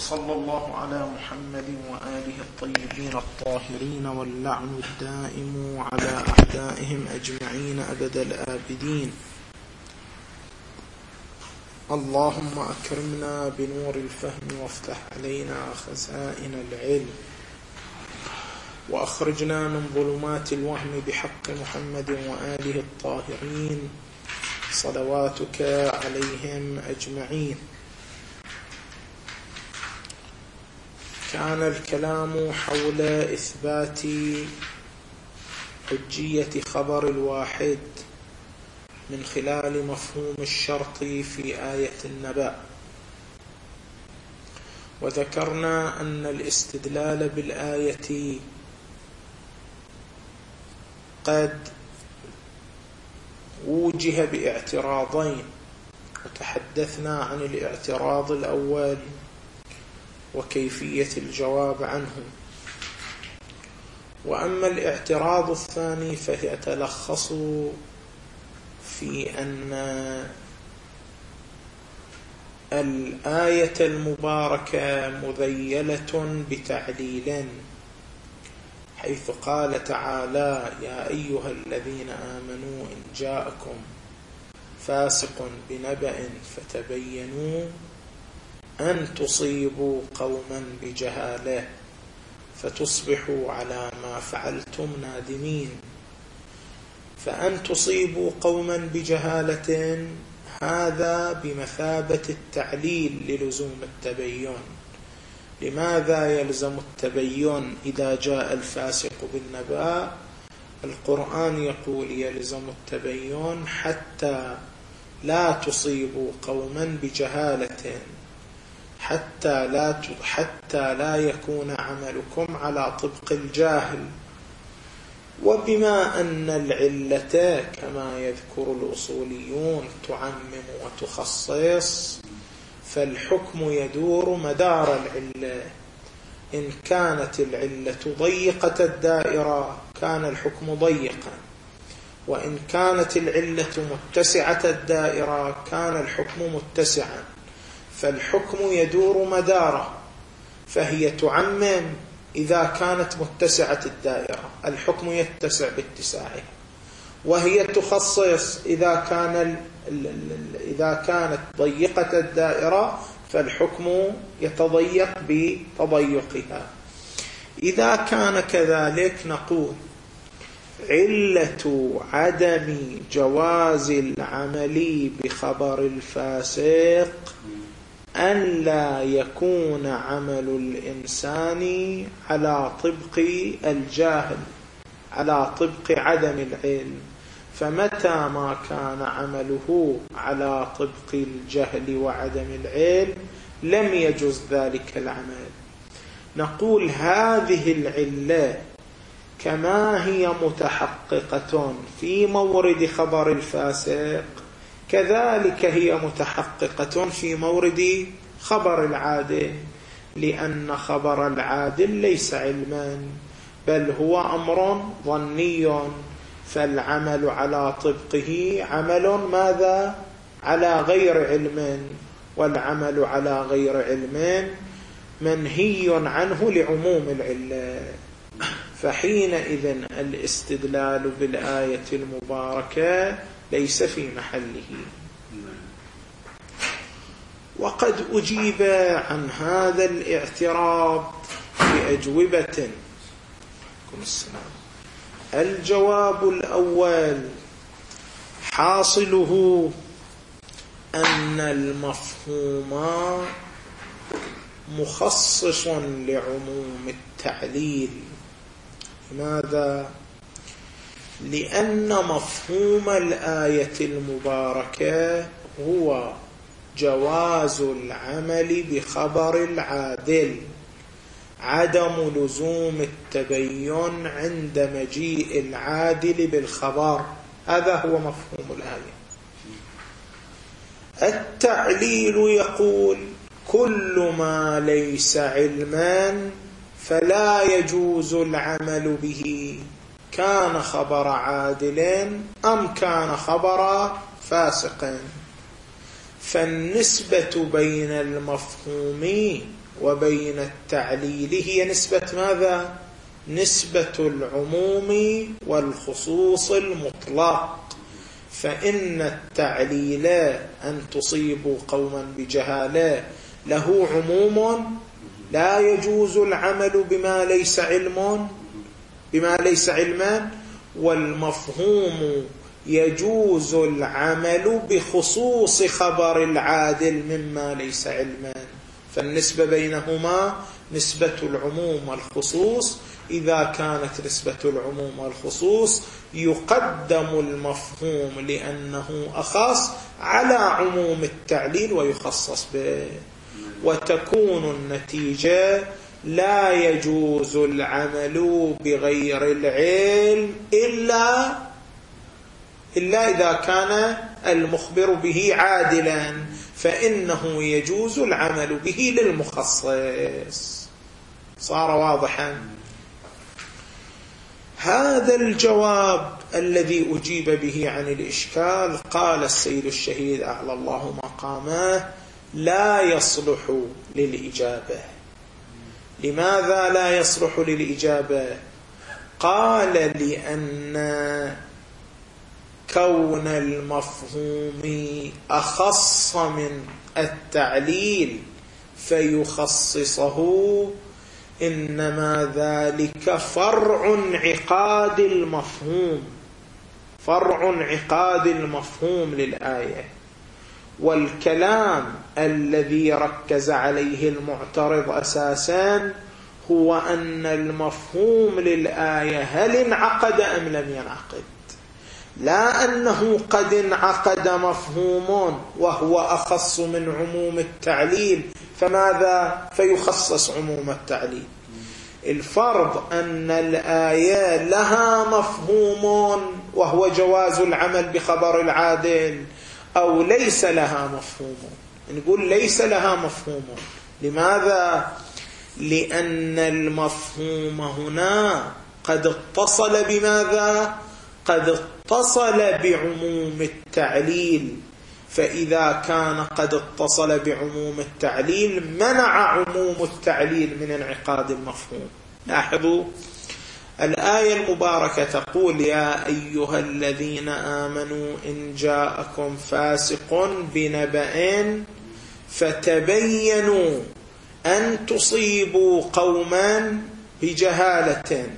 وصلى الله على محمد وآله الطيبين الطاهرين واللعن الدائم على أعدائهم أجمعين أبد الآبدين. اللهم أكرمنا بنور الفهم وافتح علينا خزائن العلم وأخرجنا من ظلمات الوهم بحق محمد وآله الطاهرين صلواتك عليهم أجمعين. كان الكلام حول إثبات حجية خبر الواحد من خلال مفهوم الشرط في آية النبأ، وذكرنا أن الاستدلال بالآية قد وجه باعتراضين، وتحدثنا عن الاعتراض الأول وكيفية الجواب عنه. وأما الاعتراض الثاني فيتلخص في أن الآية المباركة مذيلة بتعليل، حيث قال تعالى: يا أيها الذين آمنوا إن جاءكم فاسق بنبأ فتبينوا أن تصيبوا قوما بجهالة فتصبحوا على ما فعلتم نادمين. فأن تصيبوا قوما بجهالة هذا بمثابة التعليل للزوم التبين. لماذا يلزم التبين إذا جاء الفاسق بالنبأ؟ القرآن يقول يلزم التبين حتى لا تصيبوا قوما بجهالة، حتى لا يكون عملكم على طبق الجاهل. وبما أن العلة كما يذكر الأصوليون تعمم وتخصص، فالحكم يدور مدار العلة. إن كانت العلة ضيقة الدائرة كان الحكم ضيقا، وإن كانت العلة متسعة الدائرة كان الحكم متسعا. فالحكم يدور مداره، فهي تعمم إذا كانت متسعة الدائرة، الحكم يتسع باتساعها، وهي تخصص إذا كانت ضيقة الدائرة فالحكم يتضيق بتضيقها. إذا كان كذلك نقول علة عدم جواز العمل بخبر الفاسق أن لا يكون عمل الإنسان على طبق الجاهل، على طبق عدم العلم. فمتى ما كان عمله على طبق الجهل وعدم العلم لم يجوز ذلك العمل. نقول هذه العلة كما هي متحققة في مورد خبر الفاسق كذلك هي متحققة في مورد خبر العادل، لأن خبر العادل ليس علما بل هو أمر ظني، فالعمل على طبقه عمل ماذا؟ على غير علم، والعمل على غير علم منهي عنه لعموم العلة. فحينئذ الاستدلال بالآية المباركة ليس في محله. وقد أجيب عن هذا الاعتراض بأجوبة. الجواب الأول حاصله أن المفهوم مخصص لعموم التعليل. لماذا؟ لأن مفهوم الآية المباركة هو جواز العمل بخبر العادل، عدم لزوم التبين عند مجيء العادل بالخبر. هذا هو مفهوم الآية. التعليل يقول كل ما ليس علما فلا يجوز العمل به، كان خبر عادل أم كان خبر فاسق. فالنسبة بين المفهوم وبين التعليل هي نسبة ماذا؟ نسبة العموم والخصوص المطلق. فإن التعليل أن تصيبوا قوما بجهالة له عموم لا يجوز العمل بما ليس علما، والمفهوم يجوز العمل بخصوص خبر العادل مما ليس علما. فالنسبة بينهما نسبة العموم والخصوص. إذا كانت نسبة العموم والخصوص يقدم المفهوم لأنه أخص على عموم التعليل ويخصص به، وتكون النتيجة لا يجوز العمل بغير العلم إلا إذا كان المخبر به عادلا، فإنه يجوز العمل به للمخصص. صار واضحا؟ هذا الجواب الذي أجيب به عن الإشكال قال السيد الشهيد أعلى الله مقامه لا يصلح للإجابة. لماذا لا يصلح للإجابة؟ قال لأن كون المفهوم أخص من التعليل فيخصصه إنما ذلك فرع انعقاد المفهوم للآية. والكلام الذي ركز عليه المعترض أساسا هو أن المفهوم للآية هل انعقد أم لم ينعقد، لا أنه قد انعقد مفهوم وهو أخص من عموم التعليل فماذا؟ فيخصص عموم التعليل. الفرض أن الآية لها مفهوم وهو جواز العمل بخبر العادل أو ليس لها مفهوم. نقول ليس لها مفهوم. لماذا؟ لأن المفهوم هنا قد اتصل بماذا؟ قد اتصل بعموم التعليل. فإذا كان قد اتصل بعموم التعليل منع عموم التعليل من انعقاد المفهوم. لاحظوا الآية المباركة تقول يا أيها الذين آمنوا إن جاءكم فاسق بنبأ فتبينوا أن تصيبوا قوما بجهالة.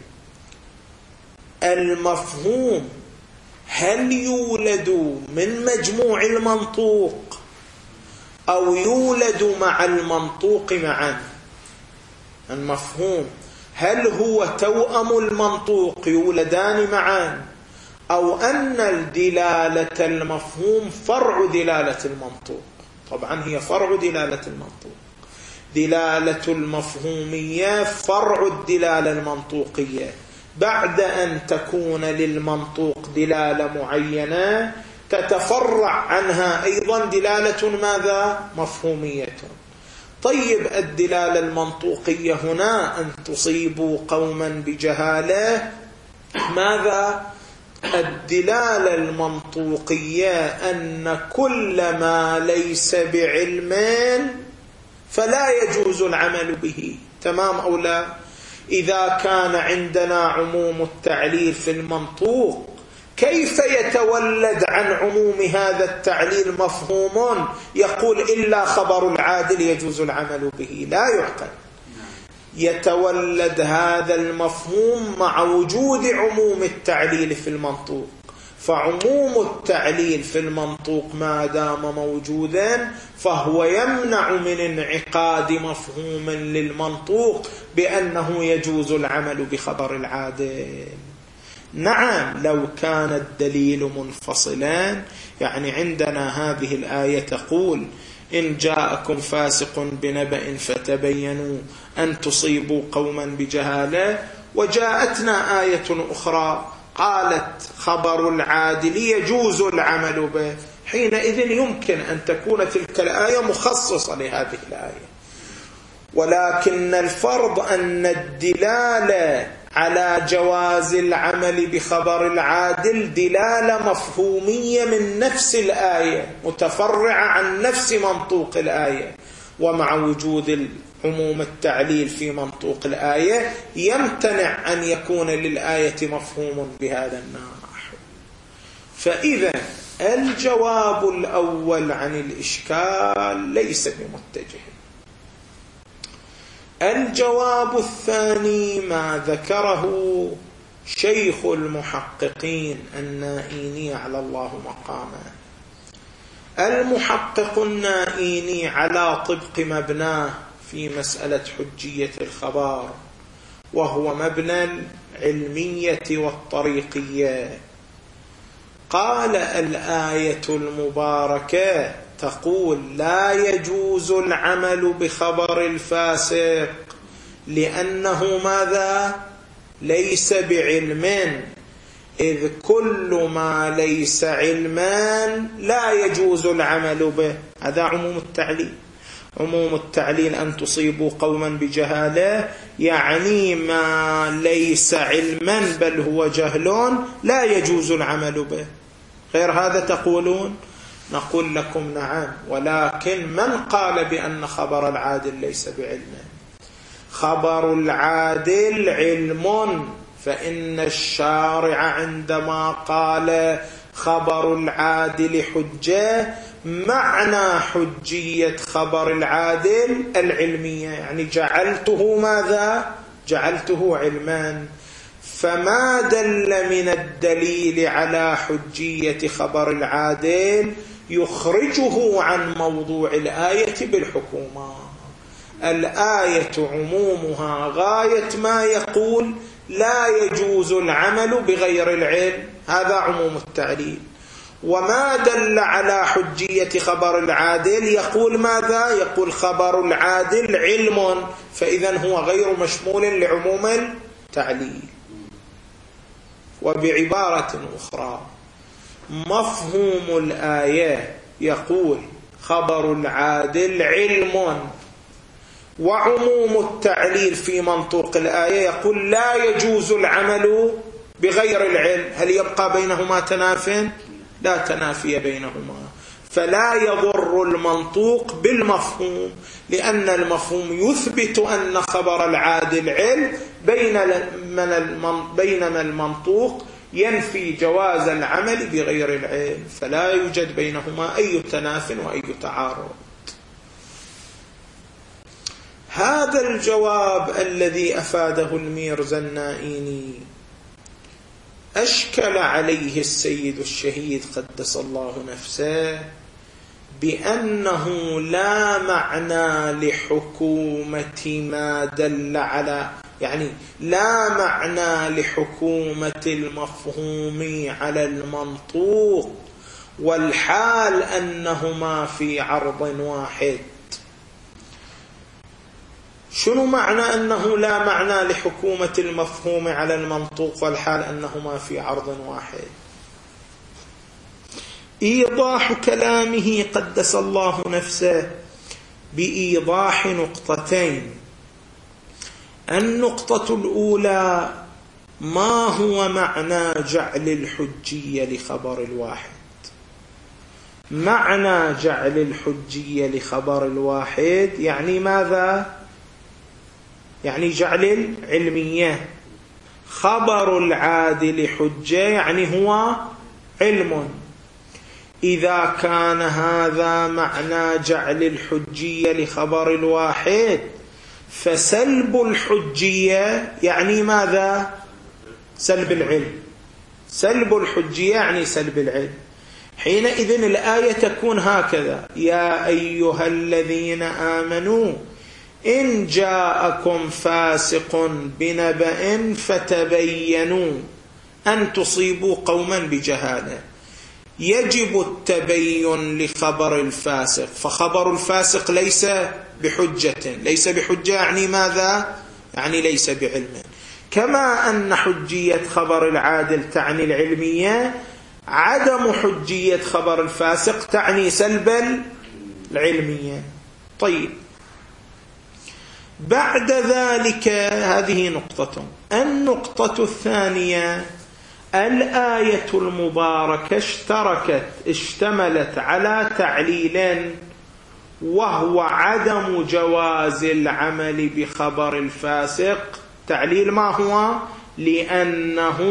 المفهوم هل يولد من مجموع المنطوق أو يولد مع المنطوق معا؟ المفهوم هل هو توأم المنطوق يولدان معا، أو أن دلالة المفهوم فرع دلالة المنطوق؟ طبعا هي فرع دلالة المنطوق. دلالة المفهومية فرع الدلالة المنطوقية. بعد أن تكون للمنطوق دلالة معينة تتفرع عنها أيضا دلالة ماذا؟ مفهومية. طيب الدلالة المنطوقية هنا أن تصيبوا قوما بجهالة، ماذا؟ الدلالة المنطوقية أن كل ما ليس بعلم فلا يجوز العمل به. تمام أو لا؟ إذا كان عندنا عموم التعليل في المنطوق كيف يتولد عن عموم هذا التعليل مفهوم يقول إلا خبر العادل يجوز العمل به؟ لا يعقل. يتولد هذا المفهوم مع وجود عموم التعليل في المنطوق. فعموم التعليل في المنطوق ما دام موجودا فهو يمنع من انعقاد مفهوم للمنطوق بأنه يجوز العمل بخبر العادل. نعم لو كان الدليل منفصلا، يعني عندنا هذه الآية تقول إن جاءكم فاسق بنبأ فتبينوا أن تصيبوا قوما بجهالة، وجاءتنا آية أخرى قالت خبر العادل يجوز العمل به، حينئذ يمكن أن تكون تلك الآية مخصصة لهذه الآية. ولكن الفرض أن الدلالة على جواز العمل بخبر العادل دلالة مفهومية من نفس الآية متفرعة عن نفس منطوق الآية، ومع وجود عموم التعليل في منطوق الآية يمتنع أن يكون للآية مفهوم بهذا النحو. فإذا الجواب الأول عن الإشكال ليس بمتجه. الجواب الثاني ما ذكره شيخ المحققين النائيني على الله مقامه. المحقق النائيني على طبق مبناه في مسألة حجية الخبر، وهو مبنى العلمية والطريقية، قال الآية المباركة تقول لا يجوز العمل بخبر الفاسق لأنه ماذا؟ ليس بعلم، إذ كل ما ليس علما لا يجوز العمل به. هذا عموم التعليل. عموم التعليل أن تصيبوا قوما بجهالة، يعني ما ليس علما بل هو جهل لا يجوز العمل به. غير هذا تقولون؟ نقول لكم نعم، ولكن من قال بأن خبر العادل ليس بعلم؟ خبر العادل علم، فإن الشارع عندما قال خبر العادل حجة معنى حجية خبر العادل العلمية، يعني جعلته ماذا؟ جعلته علما. فما دل من الدليل على حجية خبر العادل يخرجه عن موضوع الآية بالحكومة. الآية عمومها غاية ما يقول لا يجوز العمل بغير العلم، هذا عموم التعليل. وما دل على حجية خبر العادل يقول ماذا؟ يقول خبر العادل علم، فإذا هو غير مشمول لعموم التعليل. وبعبارة أخرى مفهوم الآية يقول خبر العادل علم، وعموم التعليل في منطوق الآية يقول لا يجوز العمل بغير العلم. هل يبقى بينهما تناف؟ لا تنافي بينهما. فلا يضر المنطوق بالمفهوم، لأن المفهوم يثبت أن خبر العادل علم، بينما المنطوق ينفي جواز العمل بغير العلم، فلا يوجد بينهما أي تناف وأي تعارض. هذا الجواب الذي أفاده الميرزا النائيني أشكل عليه السيد الشهيد قدس الله نفسه بأنه لا معنى لحكومة ما دل على، يعني لا معنى لحكومة المفهوم على المنطوق، والحال أنهما في عرض واحد. شنو معنى أنه لا معنى لحكومة المفهوم على المنطوق والحال أنهما في عرض واحد؟ إيضاح كلامه قدس الله نفسه بإيضاح نقطتين. النقطة الأولى ما هو معنى جعل الحجية لخبر الواحد؟ معنى جعل الحجية لخبر الواحد يعني ماذا؟ يعني جعل العلمية. خبر العادل حجة يعني هو علم. إذا كان هذا معنى جعل الحجية لخبر الواحد، فسلب الحجية يعني ماذا؟ سلب العلم. سلب الحجية يعني سلب العلم. حينئذ الآية تكون هكذا: يا أيها الذين آمنوا إن جاءكم فاسق بنبأ فتبينوا أن تصيبوا قوما بجهالة. يجب التبين لخبر الفاسق، فخبر الفاسق ليس بحجة. ليس بحجة يعني ماذا؟ يعني ليس بعلم. كما أن حجية خبر العادل تعني العلمية، عدم حجية خبر الفاسق تعني سلب العلمية. طيب، بعد ذلك هذه نقطة. النقطة الثانية: الآية المباركة اشتملت على تعليل، وهو عدم جواز العمل بخبر الفاسق. تعليل ما هو؟ لأنه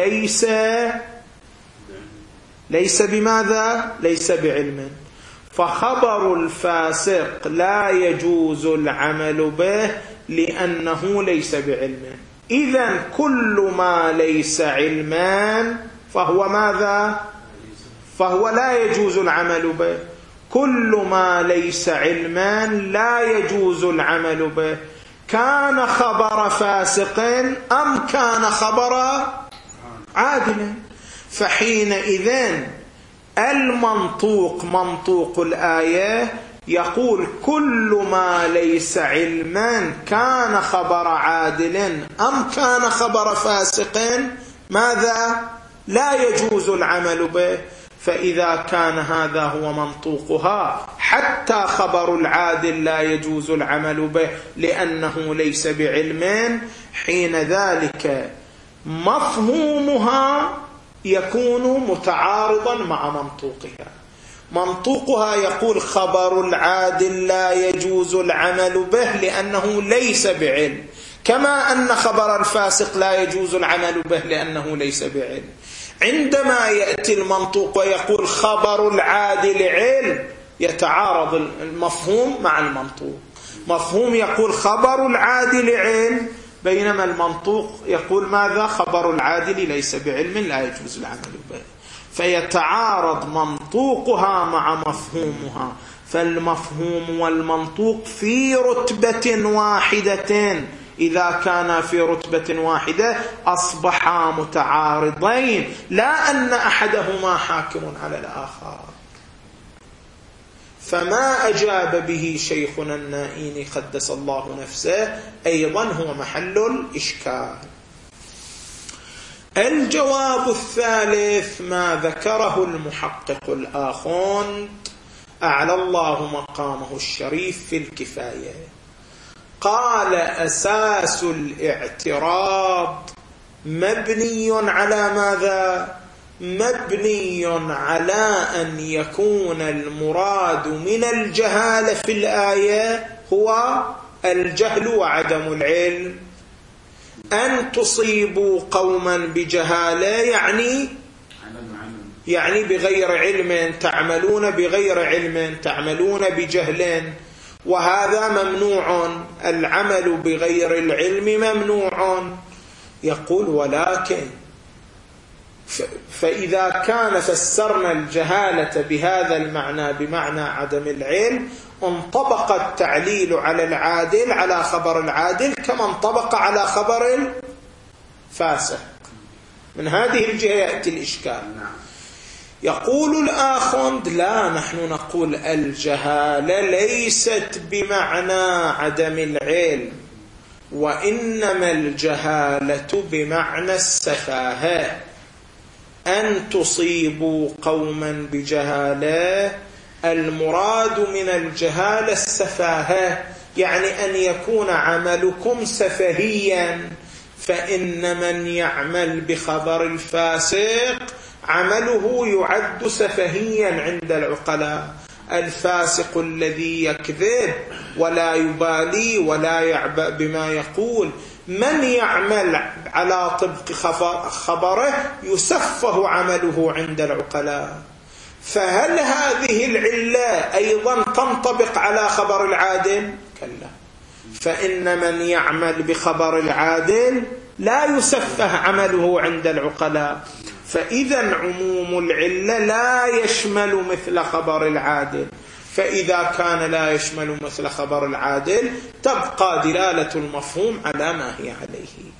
ليس بماذا؟ ليس بعلم. فخبر الفاسق لا يجوز العمل به لأنه ليس بعلم. إذن كل ما ليس علما فهو ماذا؟ فهو لا يجوز العمل به. كل ما ليس علما لا يجوز العمل به، كان خبر فاسق أم كان خبر عادل. فحينئذ المنطوق، منطوق الآية يقول كل ما ليس علما كان خبر عادل أم كان خبر فاسق ماذا؟ لا يجوز العمل به. فإذا كان هذا هو منطوقها حتى خبر العادل لا يجوز العمل به لأنه ليس بعلم، حين ذلك مفهومها يكون متعارضا مع منطوقها. منطوقها يقول خبر العادل لا يجوز العمل به لأنه ليس بعلم، كما أن خبر الفاسق لا يجوز العمل به لأنه ليس بعلم. عندما يأتي المنطوق ويقول خبر العادل علم، يتعارض المفهوم مع المنطوق. مفهوم يقول خبر العادل علم، بينما المنطوق يقول ماذا؟ خبر العادل ليس بعلم لا يجوز العمل به. فيتعارض منطوقها مع مفهومها. فالمفهوم والمنطوق في رتبة واحدة، إذا كان في رتبة واحدة أصبحا متعارضين، لا أن أحدهما حاكم على الآخر. فما أجاب به شيخنا النائيني قدس الله نفسه أيضا هو محل الإشكال. الجواب الثالث ما ذكره المحقق الآخوند أعلى الله مقامه الشريف في الكفاية. قال أساس الاعتراض مبني على ماذا؟ مبني على أن يكون المراد من الجهالة في الآية هو الجهل وعدم العلم. أن تصيبوا قوما بجهالة يعني بغير علم، تعملون بغير علم، تعملون بجهل، وهذا ممنوع. العمل بغير العلم ممنوع. يقول ولكن فإذا كان فسرنا الجهالة بهذا المعنى بمعنى عدم العلم، انطبق التعليل على العادل على خبر العادل كما انطبق على خبر الفاسق. من هذه الجهة يأتي الإشكال. يقول الآخوند لا، نحن نقول الجهالة ليست بمعنى عدم العلم، وإنما الجهالة بمعنى السفاهة. أن تصيبوا قوما بجهالة، المراد من الجهالة السفاهة، يعني أن يكون عملكم سفهيا. فإن من يعمل بخبر الفاسق عمله يعد سفهيا عند العقلاء. الفاسق الذي يكذب ولا يبالي ولا يعبأ بما يقول، من يعمل على طبق خبره يسفه عمله عند العقلاء. فهل هذه العلة أيضا تنطبق على خبر العادل؟ كلا. فإن من يعمل بخبر العادل لا يسفه عمله عند العقلاء. فإذا عموم العلة لا يشمل مثل خبر العادل. فإذا كان لا يشمل مثل خبر العادل تبقى دلالة المفهوم على ما هي عليه.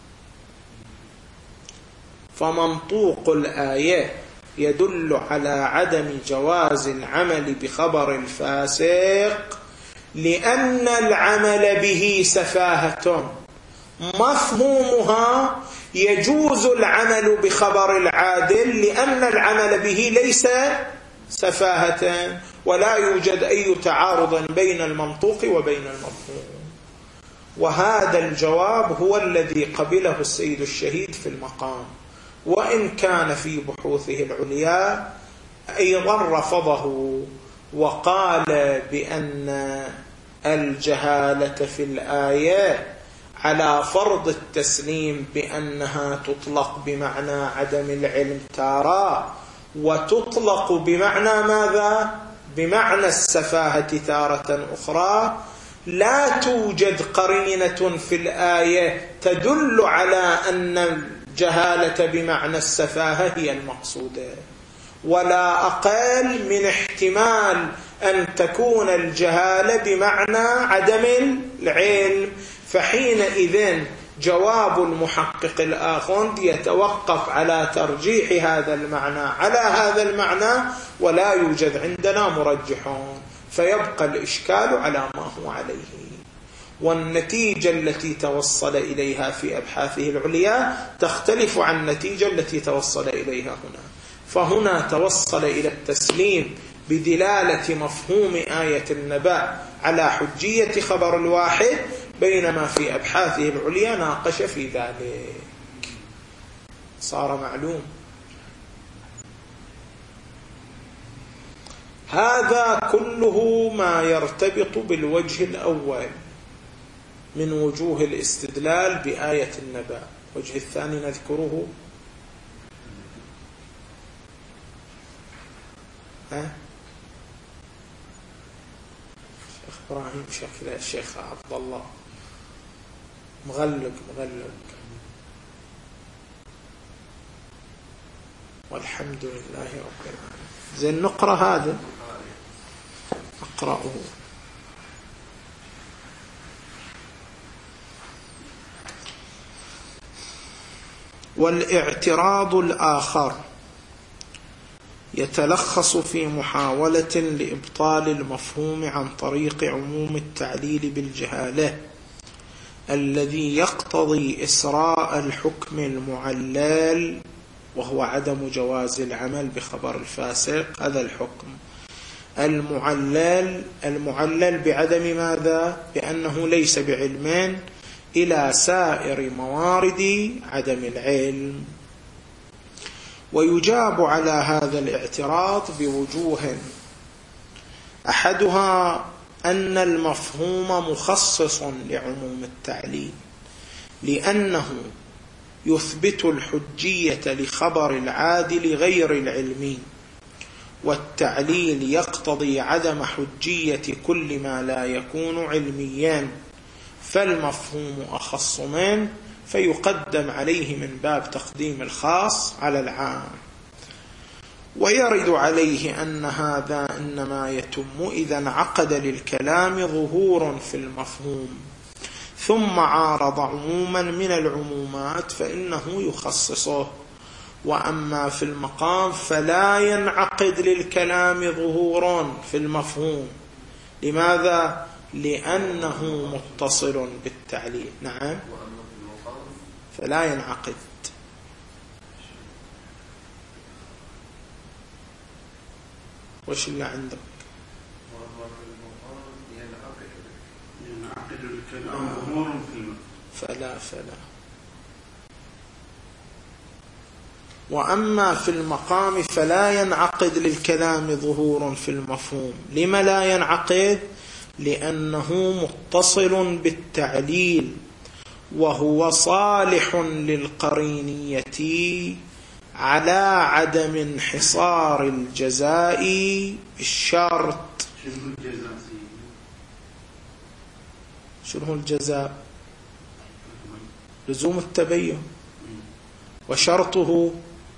فمنطوق الآية يدل على عدم جواز العمل بخبر الفاسق لأن العمل به سفاهة. مفهومها يجوز العمل بخبر العادل لأن العمل به ليس سفاهة، ولا يوجد أي تعارض بين المنطوق وبين المفهوم. وهذا الجواب هو الذي قبله السيد الشهيد في المقام، وإن كان في بحوثه العليا أيضا رفضه وقال بأن الجهالة في الآية على فرض التسليم بأنها تطلق بمعنى عدم العلم تارة، وتطلق بمعنى ماذا؟ بمعنى السفاهة تارة أخرى. لا توجد قرينة في الآية تدل على أن الجهالة بمعنى السفاهة هي المقصودة، ولا أقل من احتمال أن تكون الجهالة بمعنى عدم العلم. فحينئذ جواب المحقق الآخوند يتوقف على ترجيح هذا المعنى على هذا المعنى، ولا يوجد عندنا مرجحون، فيبقى الإشكال على ما هو عليه. والنتيجة التي توصل إليها في أبحاثه العليا تختلف عن النتيجة التي توصل إليها هنا. فهنا توصل إلى التسليم بدلالة مفهوم آية النبأ على حجية خبر الواحد، بينما في أبحاثه العليا ناقش في ذلك. صار معلوم. هذا كله ما يرتبط بالوجه الأول من وجوه الاستدلال بآية النبأ. الوجه الثاني نذكره. شيخ إبراهيم شكل الشيخ عبد الله مغلق والحمد لله رب العالمين. زين نقرأ هذا، أقرأه. والاعتراض الآخر يتلخص في محاولة لإبطال المفهوم عن طريق عموم التعليل بالجهالة الذي يقتضي إسراء الحكم المعلل، وهو عدم جواز العمل بخبر الفاسق. هذا الحكم المعلل بعدم ماذا؟ بأنه ليس بعلم، إلى سائر موارد عدم العلم. ويجاب على هذا الاعتراض بوجوه. أحدها أن المفهوم مخصص لعموم التعليل، لأنه يثبت الحجية لخبر العادل غير العلمي، والتعليل يقتضي عدم حجية كل ما لا يكون علميا، فالمفهوم أخص منه، فيقدم عليه من باب تقديم الخاص على العام. ويرد عليه أن هذا إنما يتم إذا انعقد للكلام ظهور في المفهوم ثم عارض عموما من العمومات فإنه يخصصه. وأما في المقام فلا ينعقد للكلام ظهور في المفهوم. لماذا؟ لأنه متصل بالتعليل. نعم، فلا ينعقد. وش اللي عندك؟ ينعقد الكلام ظهور في المفهوم. فلا وأما في المقام فلا ينعقد للكلام ظهور في المفهوم. لما لا ينعقد؟ لأنه متصل بالتعليل، وهو صالح للقرينية على عدم انحصار الجزاء بالشرط. شنو الجزاء؟ لزوم التبين، وشرطه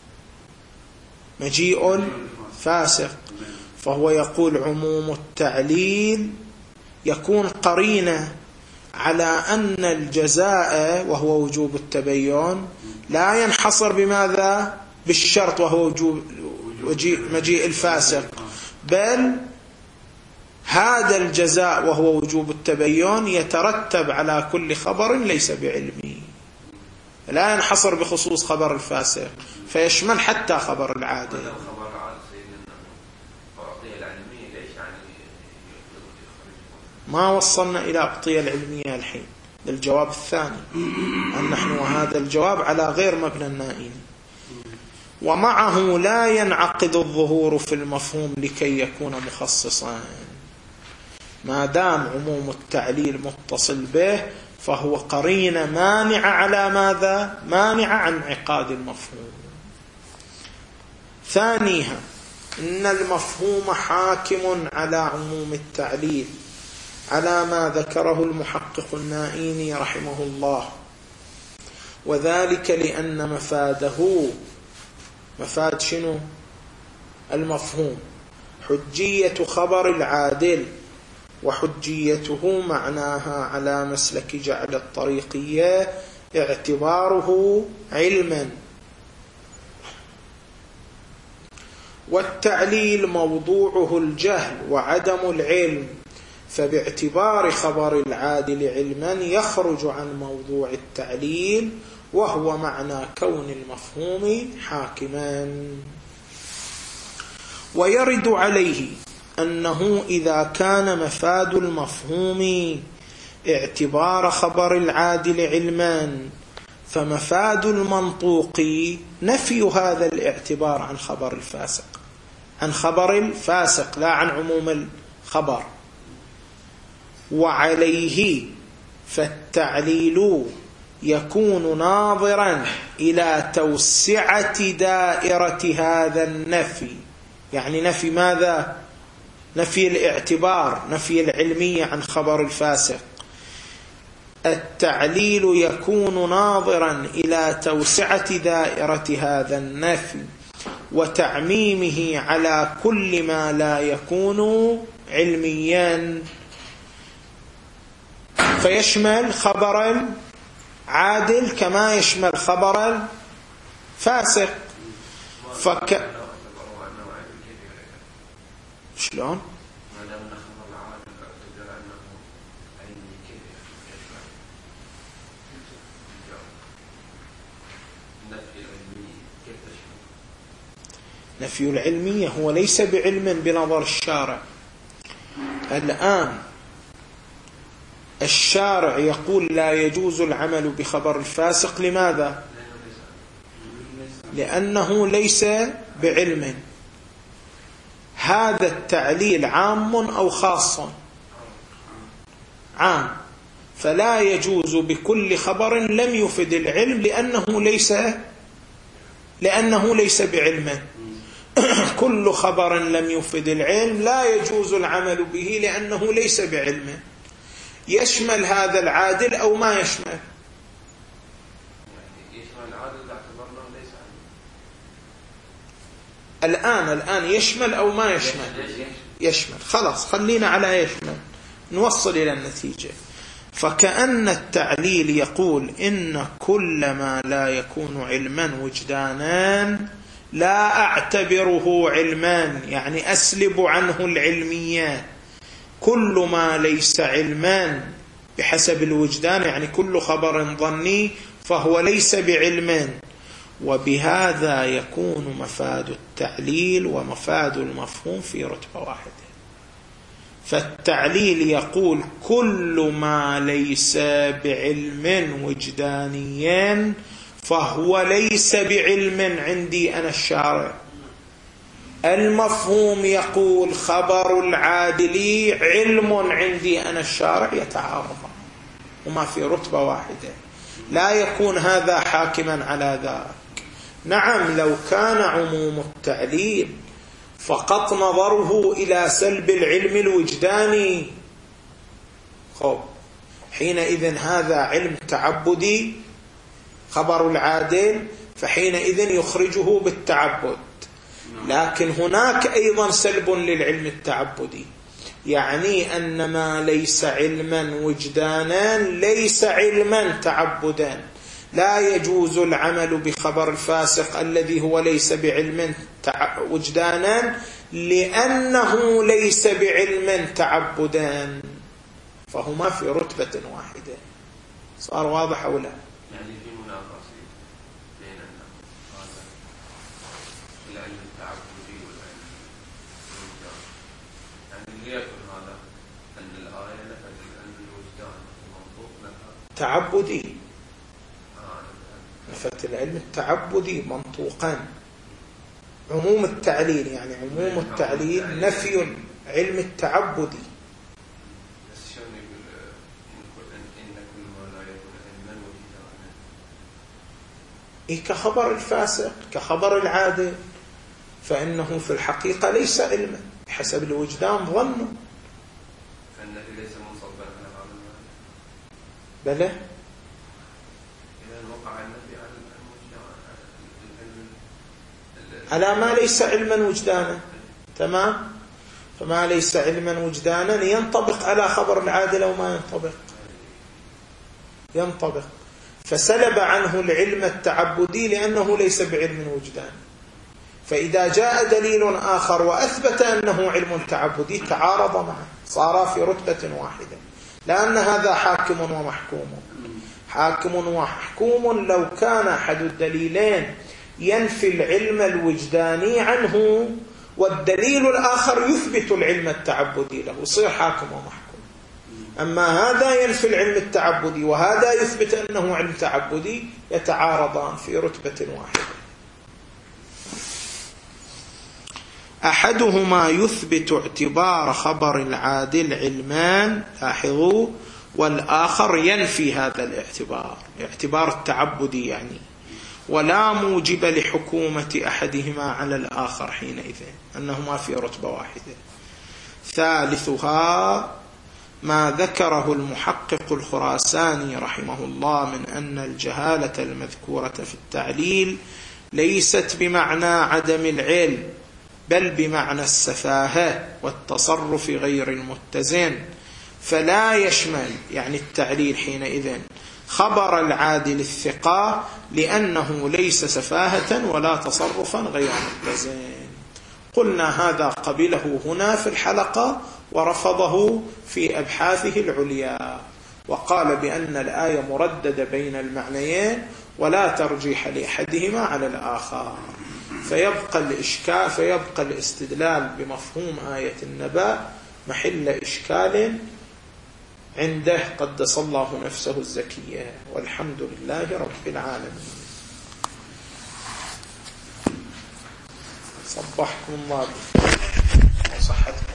مجيء فاسق. فهو يقول عموم التعليل يكون قرينة على أن الجزاء وهو وجوب التبين لا ينحصر بماذا؟ بالشرط وهو وجوب مجيء الفاسق، بل هذا الجزاء وهو وجوب التبين يترتب على كل خبر ليس بعلمي، لا ينحصر بخصوص خبر الفاسق، فيشمل حتى خبر العادل. ما وصلنا إلى أبطية العلمية الحين، الجواب الثاني أن نحن وهذا الجواب على غير مبنى النائين. ومعه لا ينعقد الظهور في المفهوم لكي يكون مخصصا. ما دام عموم التعليل متصل به فهو قرينة مانعة على ماذا؟ مانعة عن انعقاد المفهوم. ثانيها إن المفهوم حاكم على عموم التعليل على ما ذكره المحقق النائيني رحمه الله، وذلك لأن مفاده، مفاد شنو؟ المفهوم، حجية خبر العادل، وحجيته معناها على مسلك جعل الطريقية اعتباره علما، والتعليل موضوعه الجهل وعدم العلم، فباعتبار خبر العادل علما يخرج عن موضوع التعليل، وهو معنى كون المفهوم حاكما. ويرد عليه أنه إذا كان مفاد المفهوم اعتبار خبر العادل علما، فمفاد المنطوق نفي هذا الاعتبار عن خبر الفاسق، عن خبر الفاسق لا عن عموم الخبر. وعليه فالتعليل يكون ناظرا إلى توسعة دائرة هذا النفي. يعني نفي ماذا؟ نفي الاعتبار، نفي العلمية عن خبر الفاسق. التعليل يكون ناظرا إلى توسعة دائرة هذا النفي وتعميمه على كل ما لا يكون علميا، فيشمل خبر عادل كما يشمل خبر فاسق. شلون؟ نفي العلمية هو ليس بعلم بنظر الشارع. الآن الشارع يقول لا يجوز العمل بخبر الفاسق، لماذا؟ لأنه ليس بعلم. هذا التعليل عام أو خاص؟ عام، فلا يجوز بكل خبر لم يفد العلم لأنه ليس بعلم. كل خبر لم يفد العلم لا يجوز العمل به لأنه ليس بعلم. يشمل هذا العادل أو ما يشمل؟ يشمل العادل باعتبار ليس الآن يشمل أو ما يشمل؟ يشمل. خلاص خلينا على يشمل نوصل إلى النتيجة. فكأن التعليل يقول إن كل ما لا يكون علما وجدانا لا أعتبره علما، يعني أسلب عنه العلميات. كل ما ليس علما بحسب الوجدان، يعني كل خبر ظني فهو ليس بعلم. وبهذا يكون مفاد التعليل ومفاد المفهوم في رتبة واحدة. فالتعليل يقول كل ما ليس بعلم وجدانيا فهو ليس بعلم عندي أنا الشارع. المفهوم يقول خبر العادل علم عندي أنا الشارع، يتعارض وما في رتبة واحدة، لا يكون هذا حاكما على ذاك. نعم لو كان عموم التعليل فقط نظره إلى سلب العلم الوجداني، حينئذ هذا علم تعبدي خبر العادل، فحينئذ يخرجه بالتعبد. لكن هناك أيضا سلب للعلم التعبدي، يعني أن ما ليس علما وجدانا ليس علما تعبدا. لا يجوز العمل بخبر الفاسق الذي هو ليس بعلم وجدانا لأنه ليس بعلم تعبدا، فهما في رتبة واحدة. صار واضح أو لا؟ يعني في مناقصة بين العلم التعبدي والعلم الوجداني. يعني ليكن هذا أن الآية نفت العلم الوجداني والمنطوق نفى تعبدي، نفت العلم التعبدي منطوقا. عموم التعليل يعني عموم التعليل نفي علم التعبدي. كخبر الفاسق كخبر العادل، فإنه في الحقيقة ليس علما بحسب الوجدان ظنه. فالنفي ليس منصبا على بعض بلى إذا وقع النفي على ما ليس علما وجدانا، تمام. فما ليس علما وجدانا ينطبق على خبر العادل أو ما ينطبق. فسلب عنه العلم التعبدي لأنه ليس بعلم وجدان. فإذا جاء دليل آخر وأثبت أنه علم تعبدي تعارض معه، صار في رتبة واحدة، لأن هذا حاكم ومحكوم. حاكم ومحكوم لو كان أحد الدليلين ينفي العلم الوجداني عنه والدليل الآخر يثبت العلم التعبدي له، يصير حاكم ومحكوم. أما هذا ينفي العلم التعبدي وهذا يثبت أنه علم تعبدي، يتعارضان في رتبة واحدة. أحدهما يثبت اعتبار خبر العادل علمان، لاحظوا، والآخر ينفي هذا الاعتبار التعبدي يعني، ولا موجب لحكومة أحدهما على الآخر حينئذ، أنهما في رتبة واحدة. ثالثها ما ذكره المحقق الخراساني رحمه الله من أن الجهالة المذكورة في التعليل ليست بمعنى عدم العلم، بل بمعنى السفاهة والتصرف غير المتزن، فلا يشمل يعني التعليل حينئذ خبر العادل الثقة، لأنه ليس سفاهة ولا تصرفا غير متزن. قلنا هذا قبله هنا في الحلقة ورفضه في أبحاثه العليا، وقال بأن الآية مرددة بين المعنيين ولا ترجيح لأحدهما على الآخر، فيبقى الاستدلال بمفهوم آية النبأ محل إشكال عنده قدس الله نفسه الزكية. والحمد لله رب العالمين. صبحكم الله وصحتكم.